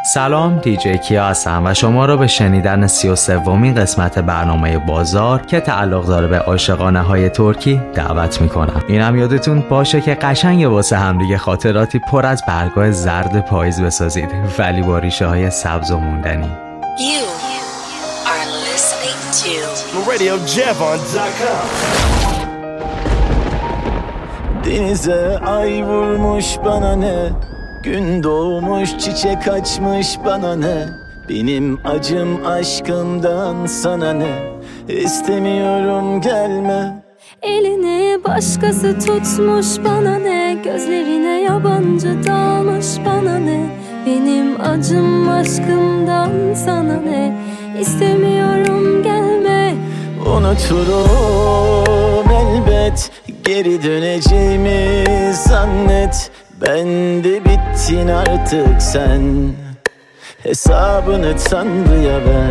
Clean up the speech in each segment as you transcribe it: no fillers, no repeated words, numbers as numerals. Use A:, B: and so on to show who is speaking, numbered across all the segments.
A: سلام، دیجی کیا هستم و شما را به شنیدن 33مین قسمت برنامه بازار که تعلق داره به عاشقانه های ترکی دعوت میکنم. اینم یادتون باشه که قشنگ واسه همدیگه خاطراتی پر از برگای زرد پاییز بسازید ولی با ریشه های سبز و موندنی.
B: You are listening to
C: RadioJevon.com. Denize ay vurmuş bana ne, gün doğmuş çiçek açmış bana ne, benim acım aşkımdan sana ne, istemiyorum gelme.
D: Elini başkası tutmuş bana ne, gözlerine yabancı dalmış bana ne, benim acım aşkımdan sana ne, istemiyorum gelme.
C: Unuturum elbet, geri döneceğimi zannet. Ben de bittin artık sen, hesabını Tanrı'ya ver.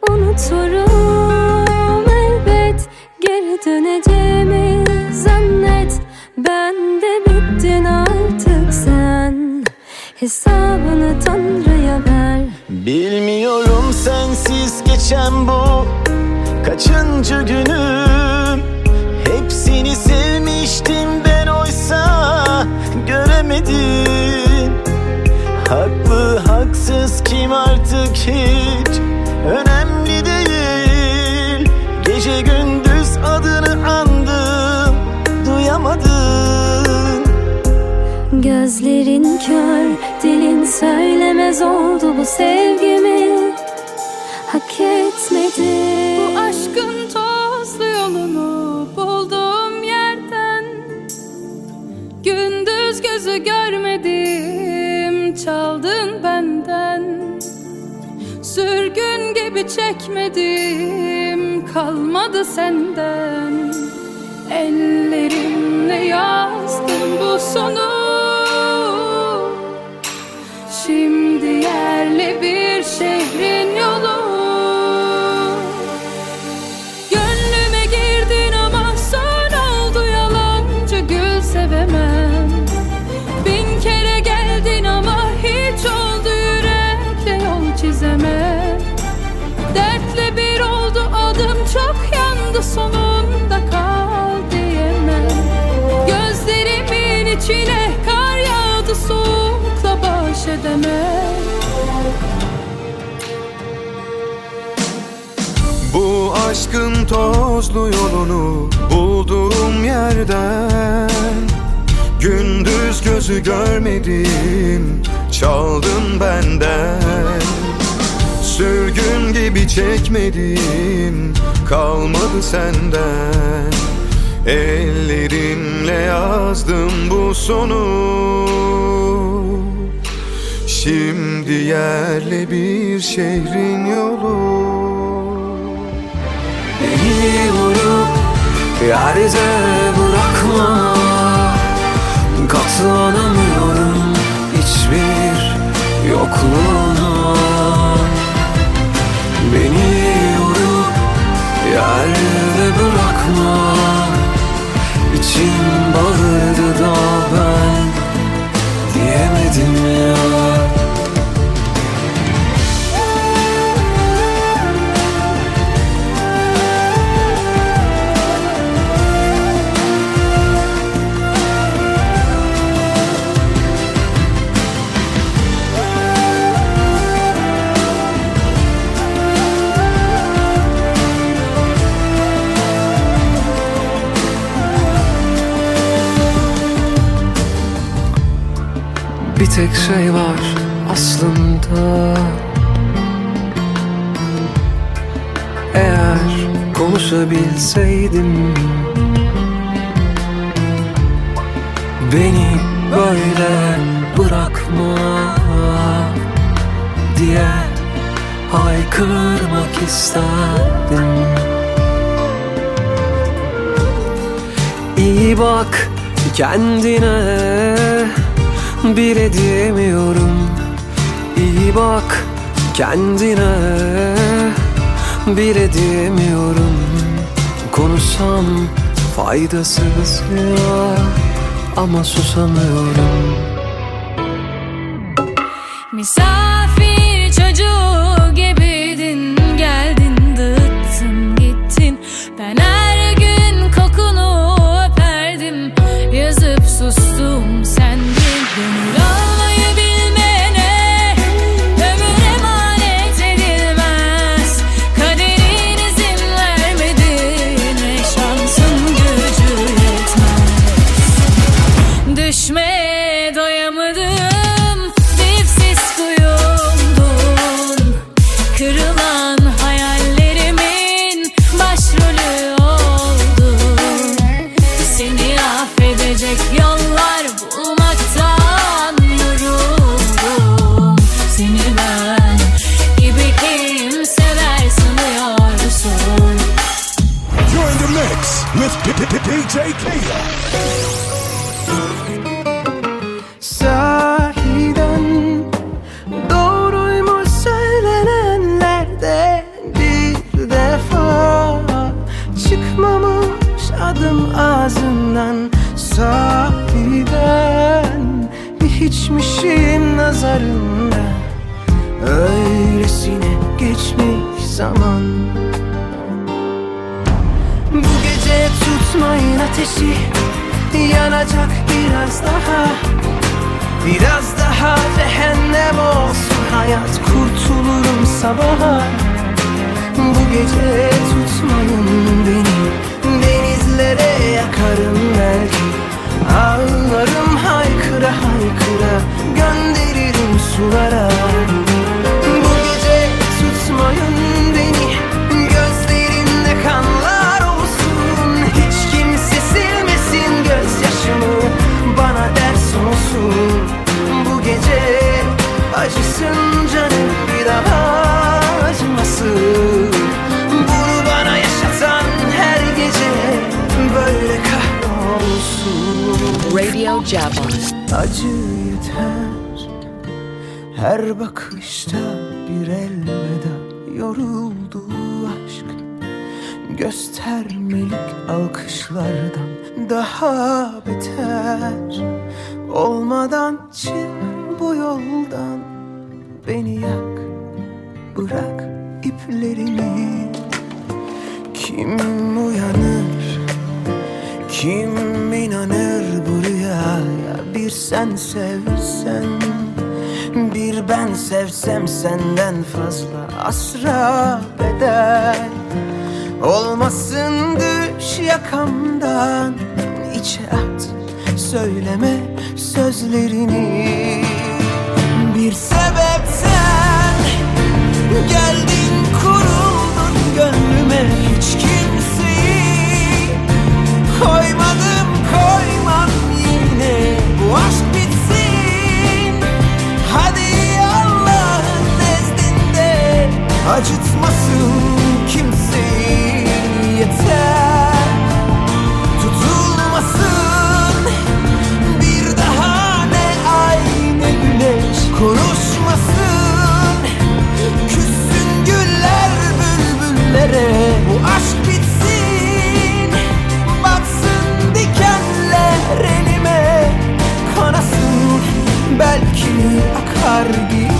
D: Unuturum elbet, geri döneceğimi zannet. Ben de bittin artık sen, hesabını Tanrı'ya ver.
C: Bilmiyorum sensiz geçen bu kaçıncı günüm. Hepsini sevmiştim ben oysa göremedim. Haklı haksız kim artık hiç önemli değil. Gece gündüz adını andım, duyamadın.
D: Gözlerin kör, dilin söylemez oldu bu sevgimi. Hak etmedi.
E: Bu aşkın tozlu yolunu bulduğum yerden, gündüz gözü görmedim, çaldın benden. Sürgün gibi çekmedim, kalmadı senden. Ellerimle yazdım bu sonu, şimdi yerli bir şehrin yolu. Gönlüme girdin ama son oldu, yalancı gül sevemem. Bin kere geldin ama hiç oldu, yürekle yol çizemem. Dertle bir oldu adım, çok yandı, sonunda kal diyemem. Gözlerimin içine kar yağdı, soğukla baş edemem.
F: Bu aşkın tozlu yolunu bulduğum yerden, gündüz gözü görmedim, çaldın benden. Sürgün gibi çekmedim, kalmadı senden. Ellerimle yazdım bu sonu, şimdi yerli bir şehrin yolu.
G: Beni vurup yerde bırakma, katlanamıyorum hiçbir yokluğuna. Beni vurup yerde bırakma, İçim bağırdı da ben diyemedim ya. Bir tek şey var aslında, eğer konuşabilseydim, beni böyle bırakma diye haykırmak isterdim. İyi bak kendine, bile diyemiyorum. İyi bak kendine, bile diyemiyorum. Konuşsam faydasız ya, ama susamıyorum.
E: Misafir
G: Öylesine geçmiş zaman. Bu gece tutmayın ateşi, yanacak biraz daha. Biraz daha cehennem olsun hayat, kurtulurum sabaha. Bu gece tutmayın beni, denizlere yakarım belki. Ağlarım haykıra haykıra, gönderirim sulara. Bu gece tutmayın beni, gözlerinde kanlar olsun. Hiç kimse silmesin gözyaşımı, bana ders olsun. Bu gece acısın canım, bir daha acımasın. Bunu bana yaşatan her gece böyle kahrolsun.
B: Radio Jabba.
G: Acı yeter her bakışta bir elveda. Yoruldu aşk göstermelik alkışlardan daha beter. Olmadan çık bu yoldan, beni yak, bırak iplerimi. Kim uyanır, kim inanır bu rüyaya? Bir sen sevsen, bir ben sevsem senden fazla asra bedel. Olmasın düş yakamdan, içe at, söyleme sözlerini. Bir sebepten geldin, kuruldun gönlüme. Hiç kimseyi koymadım, koymam yine. Bu aşk bitsin, hadi Allah'ın nezdinde. Acıtmasın kimseyi, yeter tutulmasın bir daha. Ne ay ne güneş konuşmasın, küssün güller bülbüllere. Bu aşk bitsin, batsın dikenler elime. Kanasın, belki akar gider.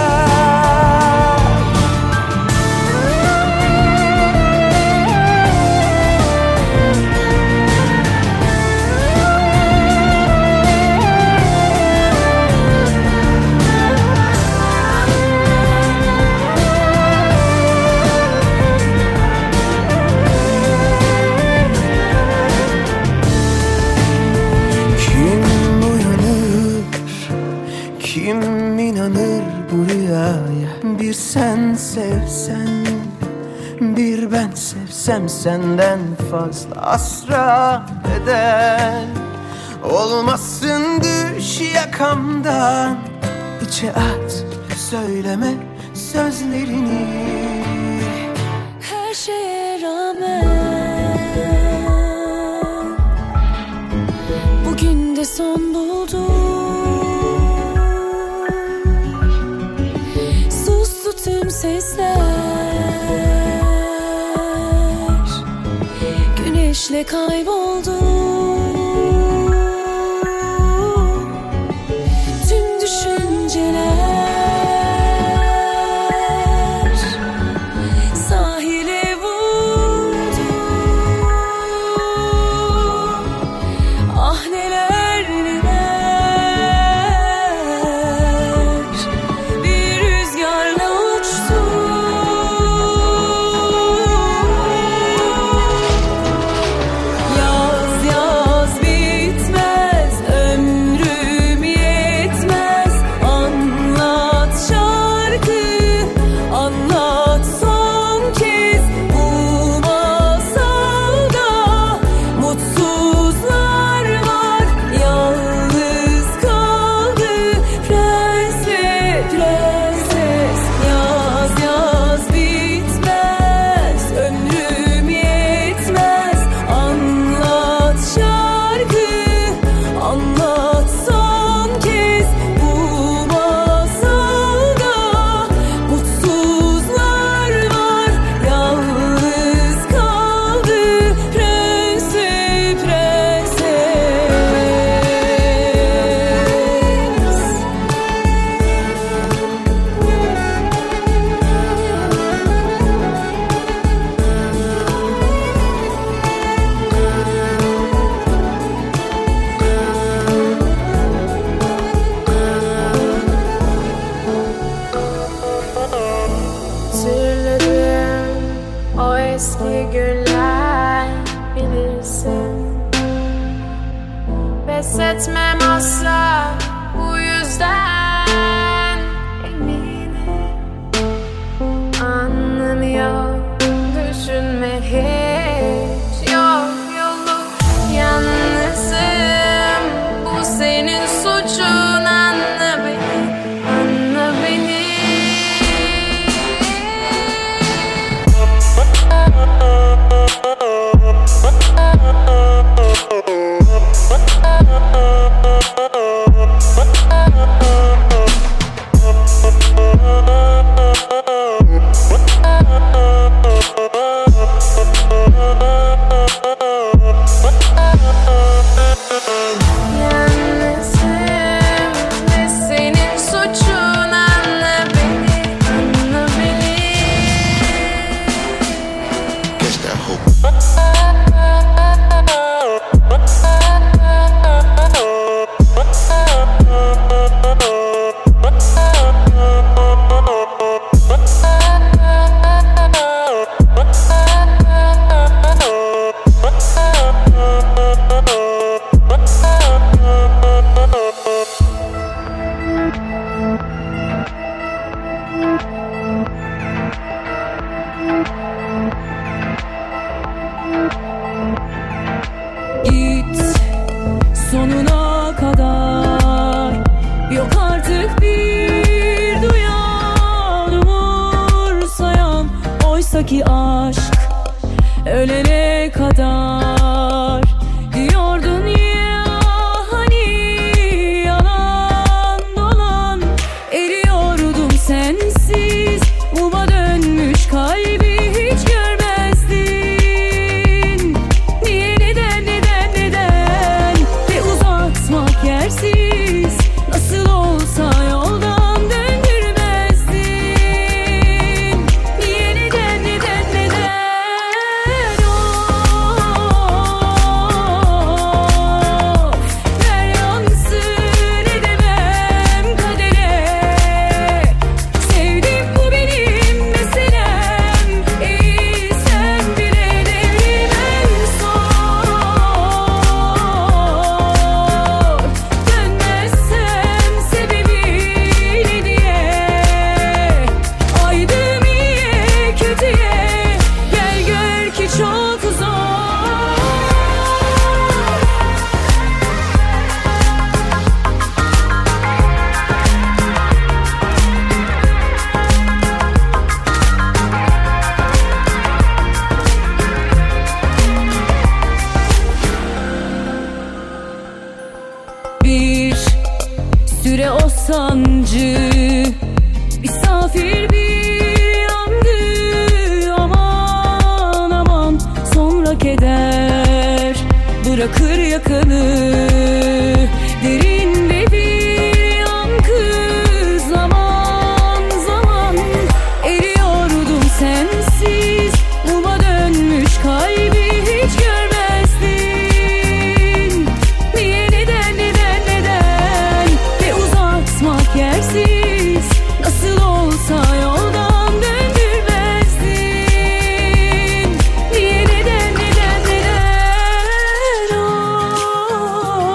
G: Kim inanır bu rüyaya? Bir sen sevsen, bir ben sevsem senden fazla asra bedel. Olmasın düş yakamdan, içe at, söyleme sözlerini.
D: Her şeye rağmen bugün de son buldu. Tüm sesler güneşle kayboldu. Tüm düşünceler sahile vurdu. Ah neler neler. Yaz
H: eski günler bilirsin. Pes etmem asla bu yüzden eminim. Anlamıyor düşünme hiç, yok yolu yalnızım. Bu senin suçun, anla beni, anla beni.
D: Git sonuna kadar, yok artık bir duyan umursayan. Oysaki aşk ölene kadar diyordun ya, hani yalan dolan. Eriyordum sensiz, muma dönmüş kalbi hiç görmezdin. Niye, neden, neden, neden? Ve uzatmak yersiz, nasıl olsa yoldan döndürmezdin. Niye, neden, neden, neden? Ver yansın, edemem kadere. Sevdim, bu benim meselem. Sen bile devrim en son. Dönmezsem sebebi ne diye? Aydım iyiye kötüye, gel gör ki çok zor. Bir süre o sancı misafir bir yandı. Aman aman, sonra keder bırakır yakanı. Derinde bir yankı, zaman zaman eriyordum sensiz. Muma dönmüş kalbi hiç görmezdin. Niye, neden, neden, neden? Ve uzatmak yersiz, nasıl olsa yoldan döndürmezdin. Niye, neden, neden, neden?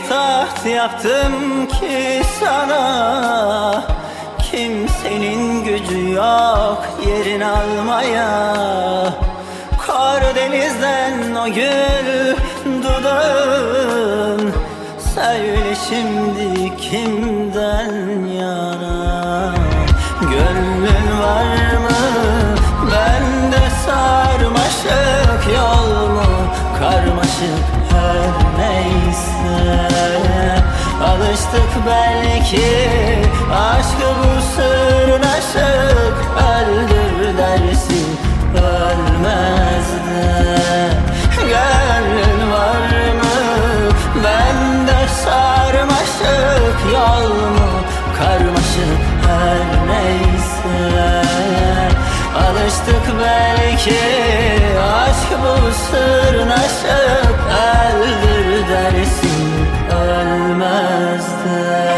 C: taht yaptım ki sana, kimsenin gücü yok yerin almaya. Karadeniz'den o gül dudağın, söyle şimdi kimden yana? Gönlün var mı bende sarmaşık, yol mu karmaşık her neyse. Alıştık belki aşkı bu sırnaşık, öldür dersin ölmez de. Gönlün var mı bende sarmaşık, yol mu karmaşık her neyse. Alıştık belki aşk bu sırnaşık, öldür dersin ölmez de.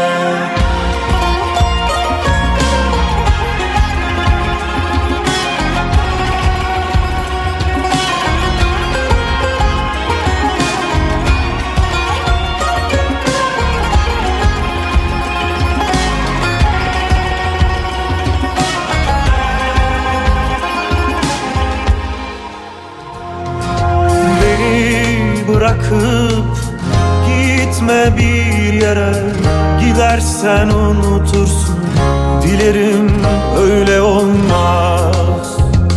G: Bırakıp gitme bir yere, gidersen unutursun. Dilerim öyle olmaz.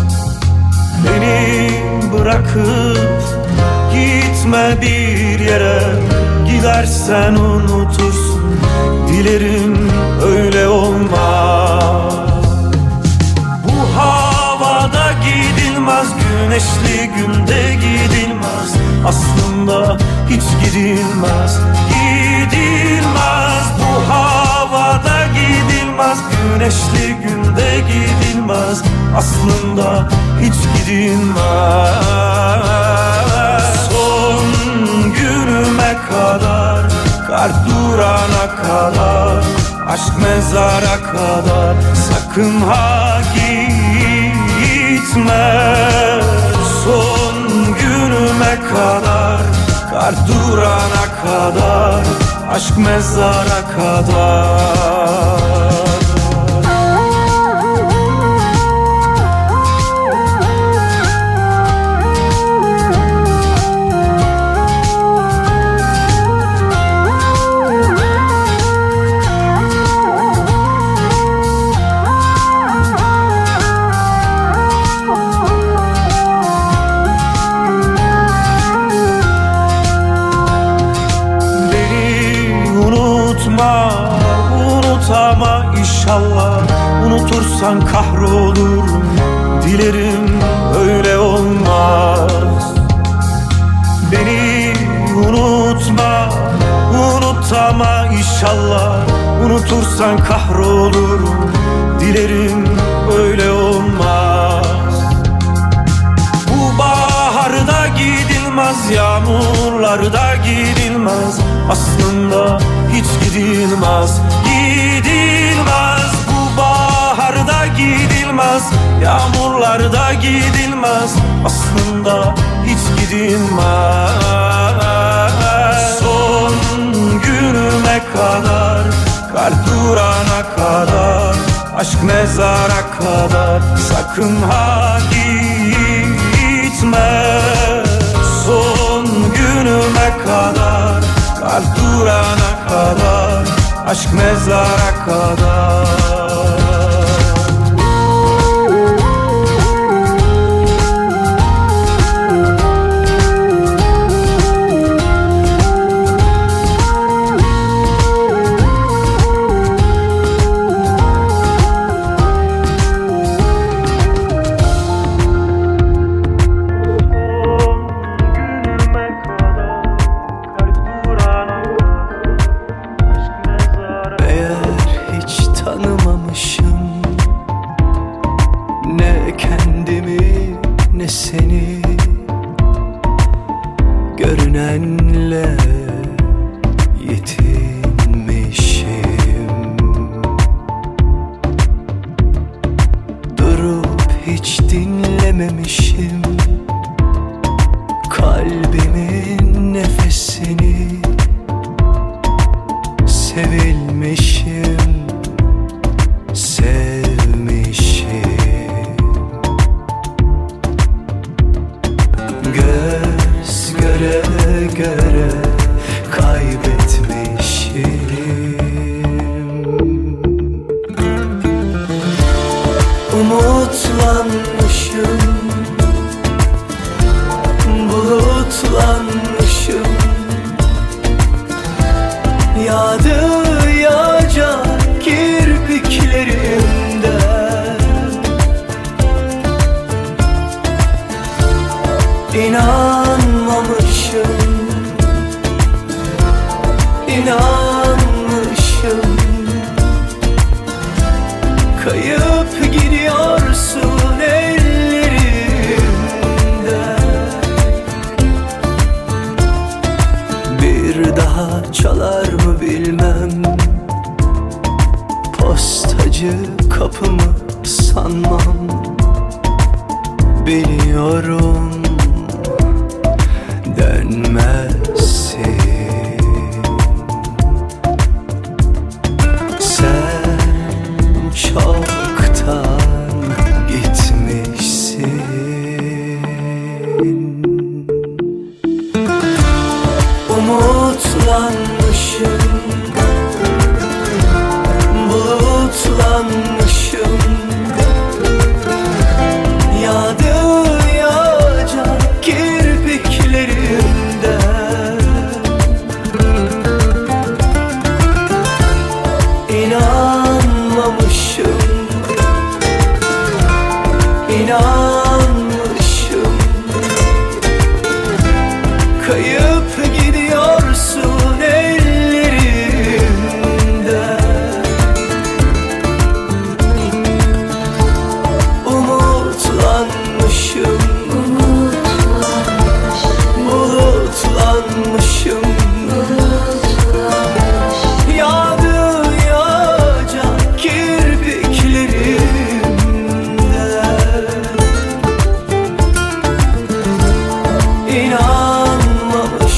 G: Beni bırakıp gitme bir yere, gidersen unutursun. Dilerim öyle olmaz. Bu havada gidilmez, güneşli günde gidilmez. Aslında hiç gidilmez, gidilmez. Bu havada gidilmez, güneşli günde gidilmez. Aslında hiç gidilmez. Son günüme kadar, kar durana kadar, aşk mezara kadar, sakın ha gitme. Son günüme kadar, kar durana kadar, aşk mezara kadar. Unutama inşallah, unutursan kahrolurum. Dilerim öyle olmaz. Beni unutma, unutama inşallah, unutursan kahrolurum. Dilerim öyle olmaz. Bu baharda gidilmez, yağmurlarda gidilmez. Aslında hiç gidilmez, gidilmez. Bu baharda gidilmez, yağmurlarda gidilmez. Aslında hiç gidilmez. Son günüme kadar, kar durana kadar, aşk mezara kadar, sakın ha gitme. Son günüme kadar, kar durana kadar, aşk mezara kadar. Görünenle yetinmişim, durup hiç dinlememişim kalbimin nefesini. sevilmişim, sevmişim. Göz göre göre kaybetmişim. Umutlanmışım, bulutlanmışım. Yağdı yağacak kirpiklerimden. İnanmamışım, inanmışım. Kayıp gidiyorsun ellerimden. Bir daha çalar mı bilmem, postacı kapımı sanmam. Biliyorum dönmezsin. Sen çoktan gitmişsin. Umutlanmışım, bulutlanmışım. Yağdı yağacak kirpiklerimden. İnanmamışım, inanmışım. Kayıp gidiyorsun ellerimden. Umutlanmışım, bulutlanmışım. Yağdı yağacak kirpiklerimden. İnanmamışım,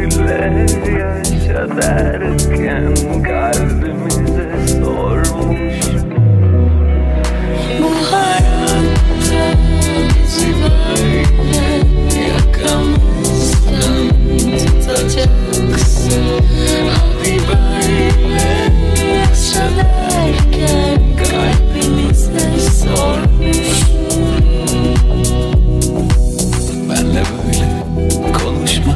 C: böyle yaşa derken kalbimize sormuş.
G: Bu hayatta bizi böyle yakamızdan tutacaksın. Abi böyle yaşa derken kalbimize sormuş. Benle böyle konuşma,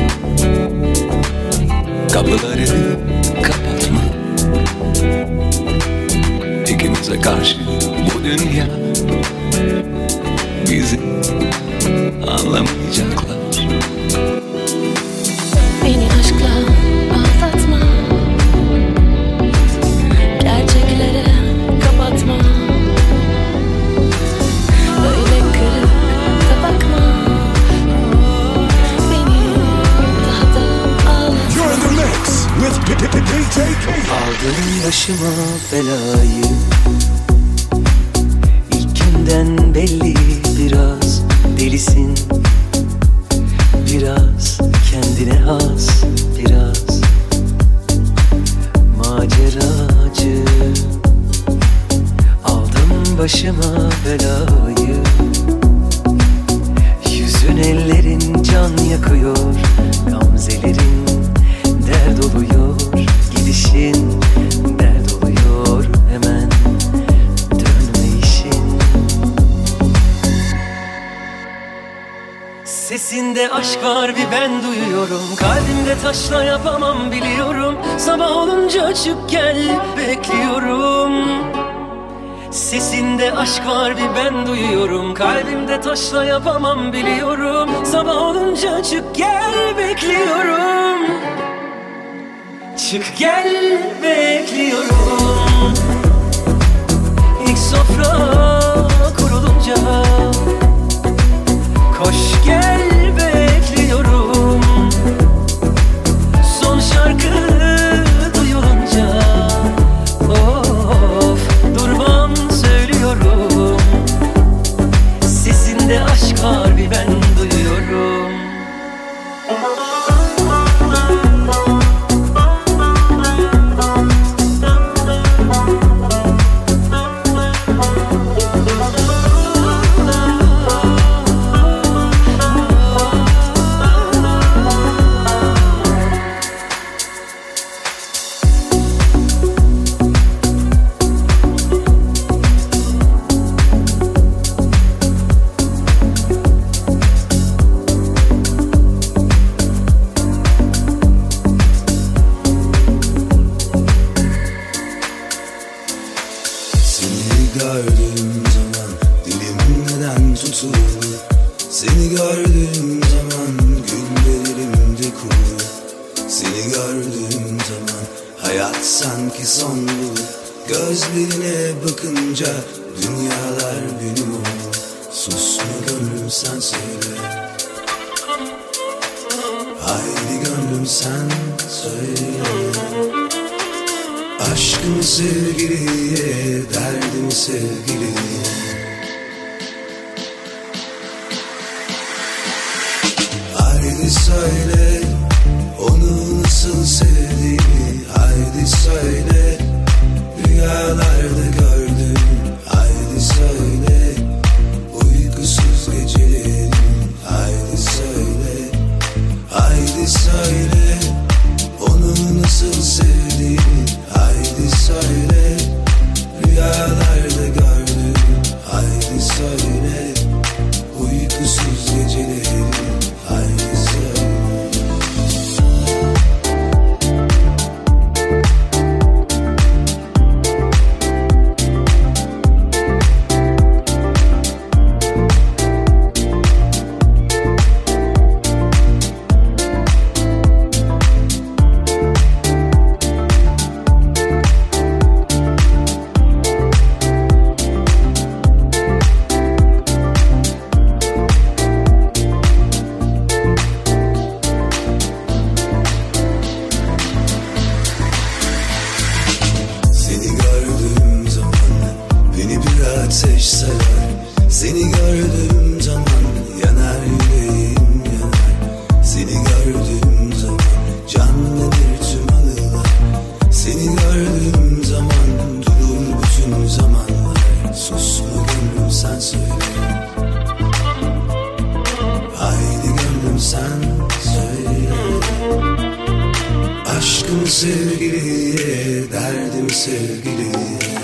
G: kapıları kapatma. İkimize karşı bu dünya bizi anlamayacaklar.
H: Beni aşkla aldatma, gerçeklere kapatma. Böyle kırıp da bakma, beni daha da ağlatma.
G: Aldım başıma belayı, İlkinden belli biraz delisin, biraz kendine has, biraz maceracı. Aldım başıma belayı, yüzün ellerin can yakıyor, gamzelerin dert oluyor, gidişin dert oluyor, hemen dönme işin. Sesinde aşk var bir ben duyuyorum, kalbimde taşla yapamam biliyorum. Sabah olunca açıp gel bekliyorum. Sesinde aşk var bir ben duyuyorum, kalbimde taşla yapamam biliyorum. Sabah olunca açıp gel bekliyorum. Çık gel bekliyorum. İlk sofra kurulunca koş gel bekliyorum. Son şarkı duyulunca of durmam söylüyorum. Sesinde aşk var bir ben duyuyorum.
I: gördüğüm zaman dilim neden tutulur? Seni gördüğüm zaman güllerimde kurur. Seni gördüğüm zaman hayat sanki son bulur. Gözlerine bakınca dünyalar benim olur. Susma gönlüm sen söyle. Haydi gönlüm sen söyle. Aşkımı sevgiliye, derdimi sevgiliye. Haydi söyle, onu nasıl sevdiğini. Haydi söyle, rüyalarda gördüm. Haydi söyle, uykusuz gecelerim. Haydi söyle, haydi söyle, onu nasıl sevdiğini. Haydi söyle, rüyalarda gördüm. Haydi söyle, uykusuz gecelerim. Haydi söyle. sevgiliye, derdim sevgiliye.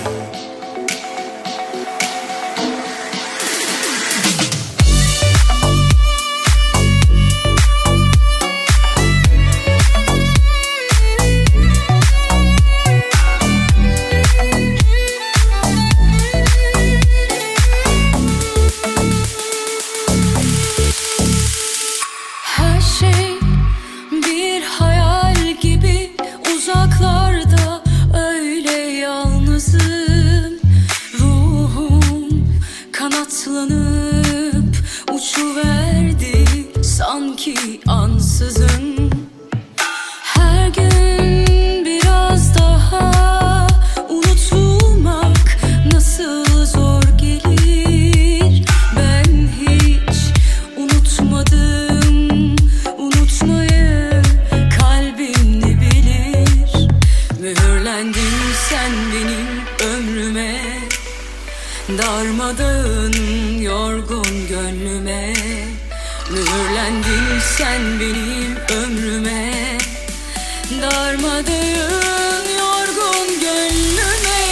E: Kanatlanıp uçuverdi sanki ansızın. Her gün biraz daha unutulmak nasıl zor gelir. Ben hiç unutmadım unutmayı, kalbim ne bilir. Mühürlendin sen benim ömrüme, darmadağın yorgun gönlüme. Mühürlendin sen benim ömrüme, darmadağın yorgun gönlüme.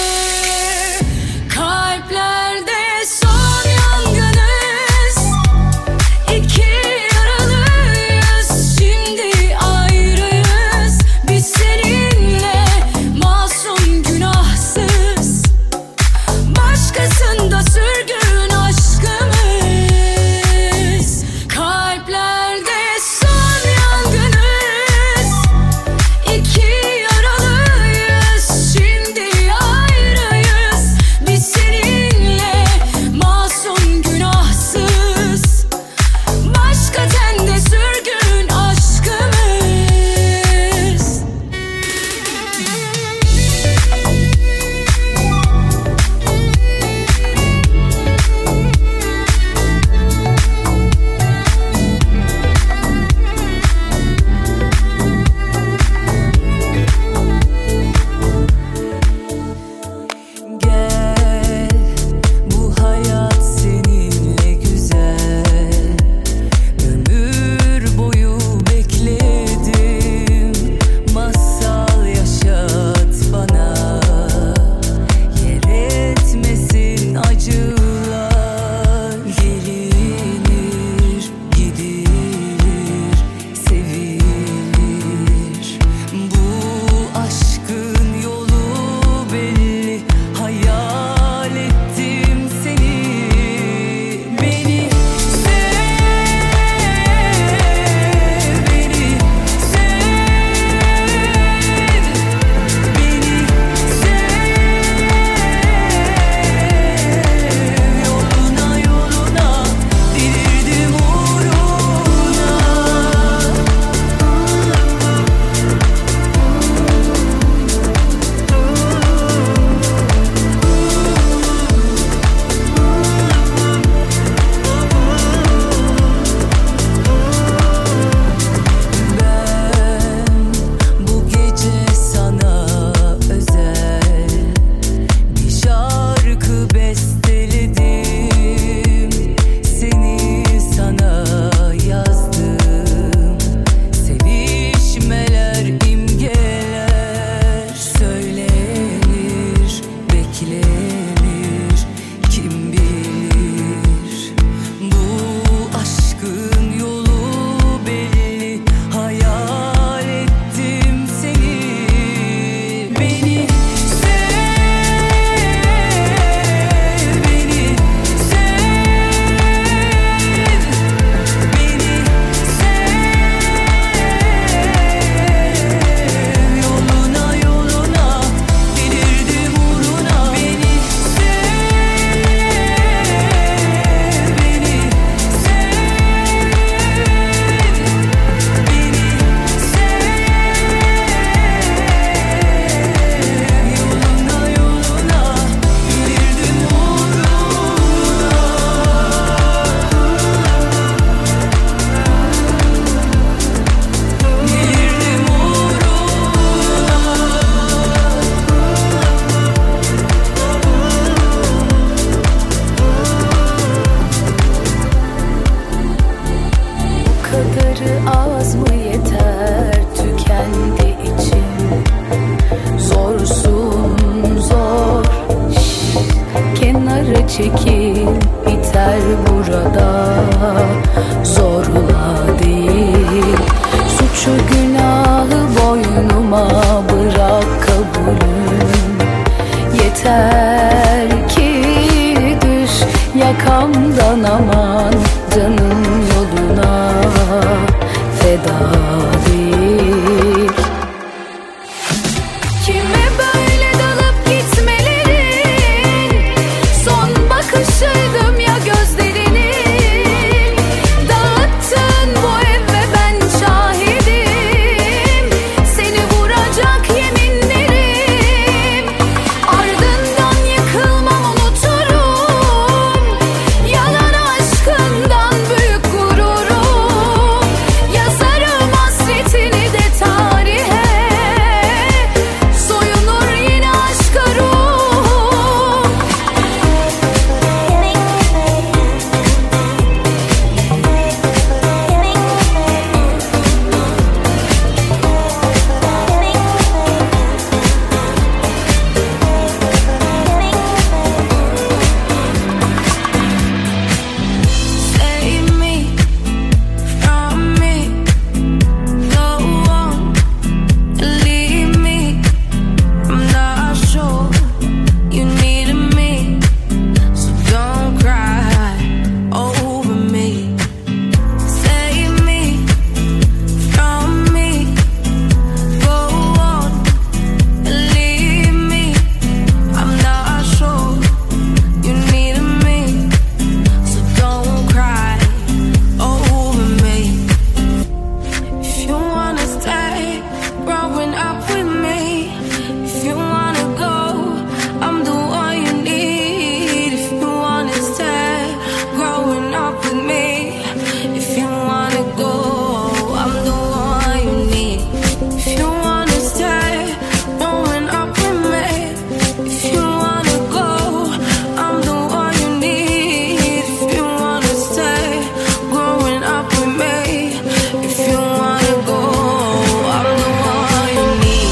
E: Kalplerde son yangınız, iki yaralıyız, şimdi ayrıyız. Biz seninle masum günahsız, başkasında sürgün aşkımız. Kalplerde son yangınız, iki
J: çekil biter burada. Zorla değil, suçu günahı boynuma bırak kabulüm. Yeter ki düş yakamdan, aman canım yoluna feda değil. Kime böyle dalıp gitmelerin son bakışıydım ya gözlerinin. Dağıttın bu ev ve ben şahidim, seni vuracak yeminlerim. Ardından yıkılmam, unuturum yalan aşkından büyük gururum. Yazarım hasretini de tarihe, soyunur yine aşka ruhum. Save me from me, go on and leave me. I'm not sure you needed me, so don't cry over me. Save me from me, go on and leave me. I'm not sure you needed me, so don't cry over me. If you wanna stay growing up with me, if you wanna go, I'm the one you need. If you wanna stay growing up with me, if you wanna go, I'm the one you need. If you wanna stay growing up with me, if you wanna go, I'm the one you need. If you wanna stay growing up with me, if you wanna go, I'm the one you need.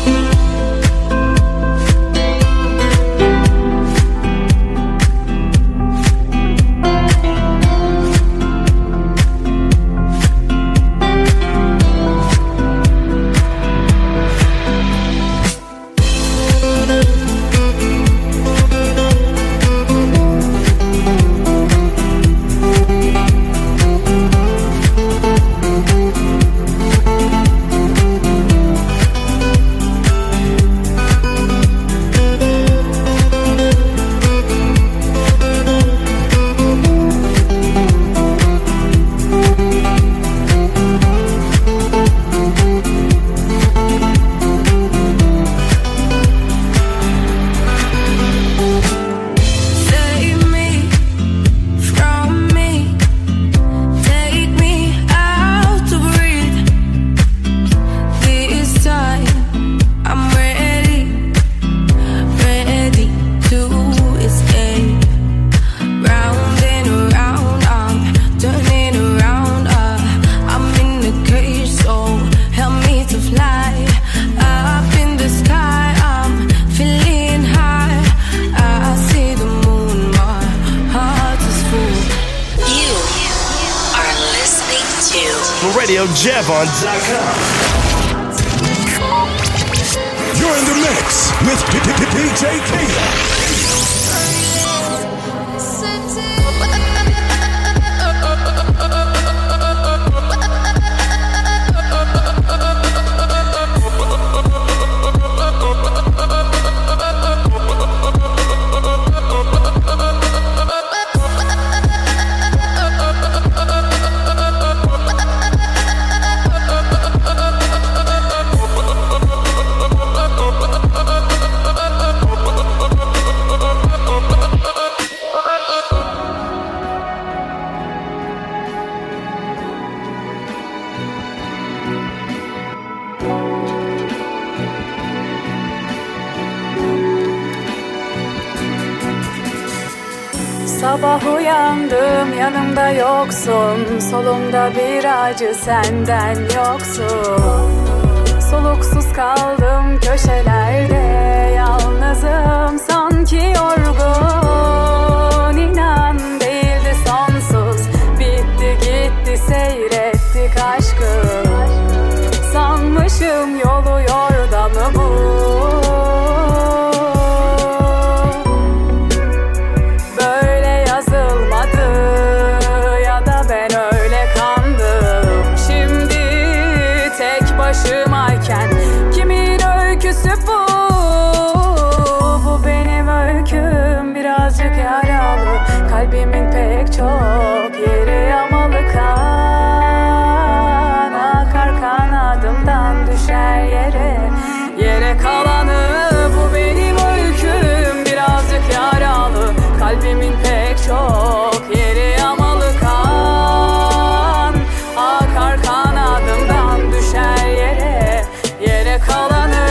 J: Save me from me, take me out to breathe. This time I'm ready, ready to escape. Round and around, I'm turning around. I'm in the cage, so help me to fly. Up in the sky, I'm feeling high. I see the moon, my heart is full.
B: You are listening to
K: RadioJevon.com. You're in the mix with DJ Kaya.
J: Sabah uyandım, yanımda yoksun. Solumda bir acı, senden yoksun. Soluksuz kaldım köşelerde, yalnızım sanki yorgun.
D: başım yoluyor damımı. Böyle yazılmadı ya da ben öyle kandım. Şimdi tek başımayken kimin öyküsü bu? Bu benim öyküm, birazcık yaralı. Kalbimin pek çok yeri yamalı kan. Akar kanadımdan düşer yere. Yere kalanı bu benim öyküm, birazcık yaralı. Kalbimin pek çok yeri yamalı kan. Akar kanadımdan düşer yere. Yere kalanı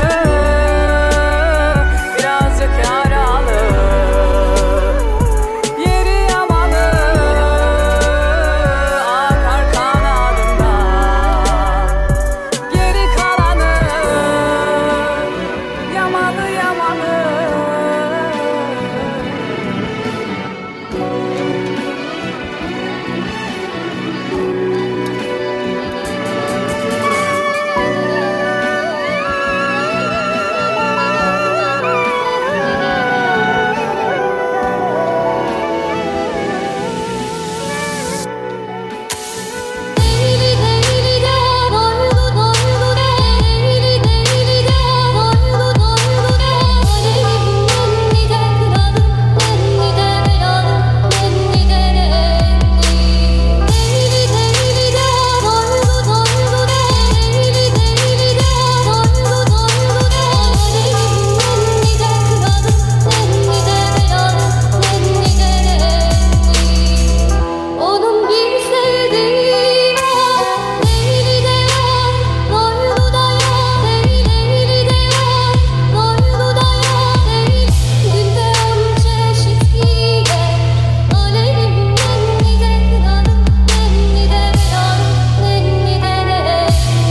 D: birazcık yaralı. Yeri yamalı. Akar kanadımdan. Geri kalanı yamalı yamalı. Onun bir sevdiği var, Leyli de var, Leylu da ya, Leyli de var, Leylu da ya, Leyli. Günde 10 çeşit giyer, alevim nenni de kınarım, nenni de yarım, nenni de nenni.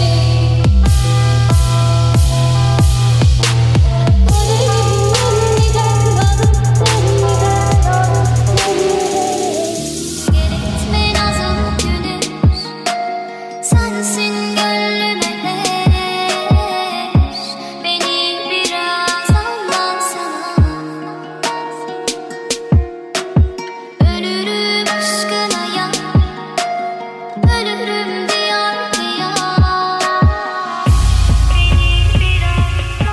D: Alevim nenni de kınarım, nenni de yarım, nenni de. Gitme nazım güneş, sensin gönlüme eş. Beni biraz anlatsana. Ölürüm aşkına ya, ölürüm diyar diyar. Beni biraz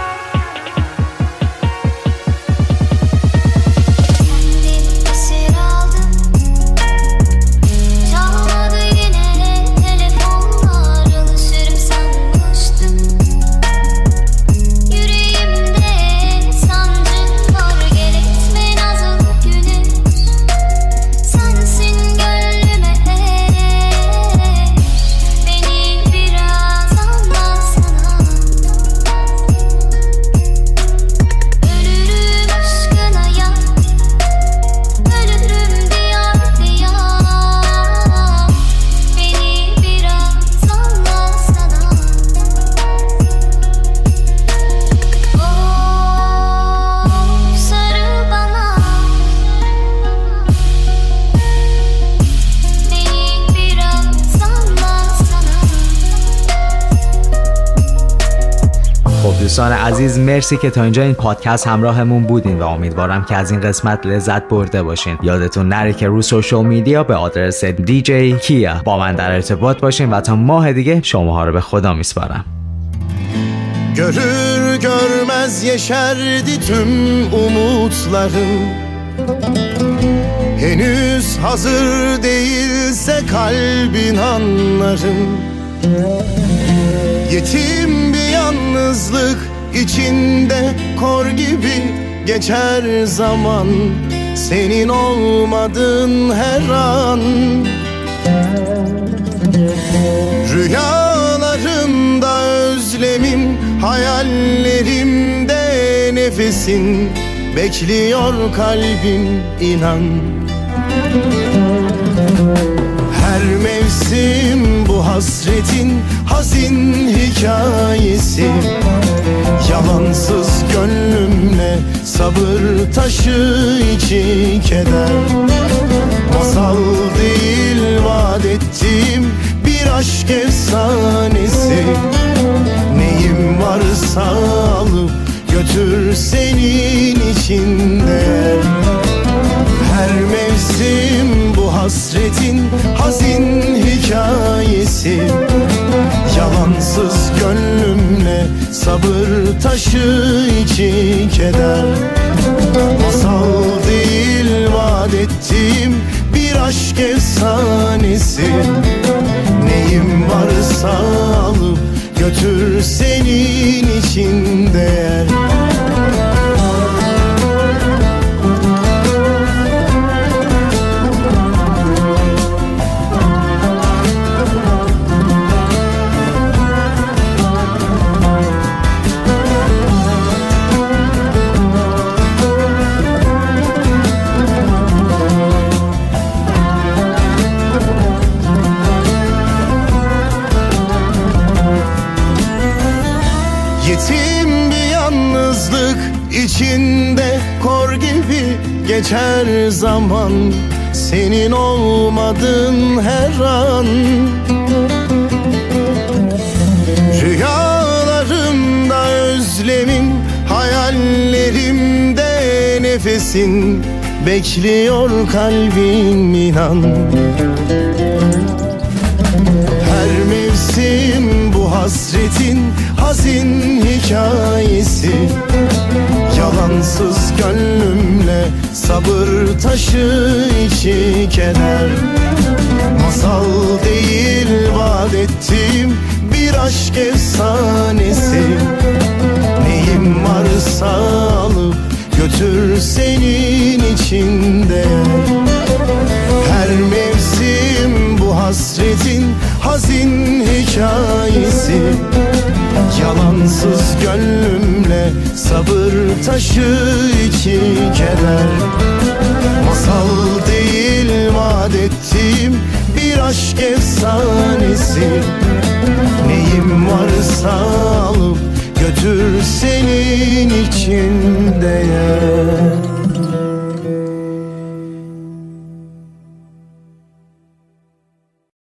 D: kendim esir aldım. Çalmadı yine telefonlar, alışırım sanmıştım. Yüreğimde sancın var, gel etme nazım güneş. Sensin gönlüme eş. Beni biraz anlatsana. Ölürüm aşkına ya, ölürüm diyar diyar. Beni biraz anlatsana. Oh, sarıl bana. Beni biraz anlatsana.
A: خب دوستان عزیز، مرسی که تا اینجا این پادکست همراهمون بودین و امیدوارم که از این قسمت لذت برده باشین. یادتون نره که رو سوشال میدیا به آدرس DJ Kia با من در ارتباط باشین و تا ماه دیگه شماها رو به خدا میسپارم.
F: Görür görmez yeşerdi tüm umutlarım. Henüz hazır değilse kalbin anlarım. Yetim bir yalnızlık içinde kor gibi geçer zaman. Senin olmadın her an. Rüyalarımda özlemim, hayallerimde nefesin. Bekliyor kalbim, inan. Her mevsim bu hasretin hazin hikayesi. Yalansız gönlümle sabır taşı içi keder. Masal değil vaat ettiğim bir aşk efsanesi. varsa alıp götür senin içinde. Her mevsim bu hasretin hazin hikayesi, yalansız gönlümle sabır taşı içi keder. Masal değil vaat ettiğim bir aşk efsanesi, neyim varsa alıp götür senin içinde. Yetim bir yalnızlık içinde kor gibi geçer zaman, senin olmadın her an. Rüyalarımda özlemim, hayallerimde nefesin, bekliyor kalbim inan. Her mevsim bu hasretin hazin hikayesi, yalansız gönlümle sabır taşı içi keder. Masal değil vaat ettiğim bir aşk efsanesi, neyim varsa alıp götür senin içinde. Her mevsim bu hasretin hazin hikayesi, yalansız gönlümle sabır taşı iki keder. Masal değil vaat ettiğim bir aşk efsanesi, neyim varsa alıp götür senin içinde.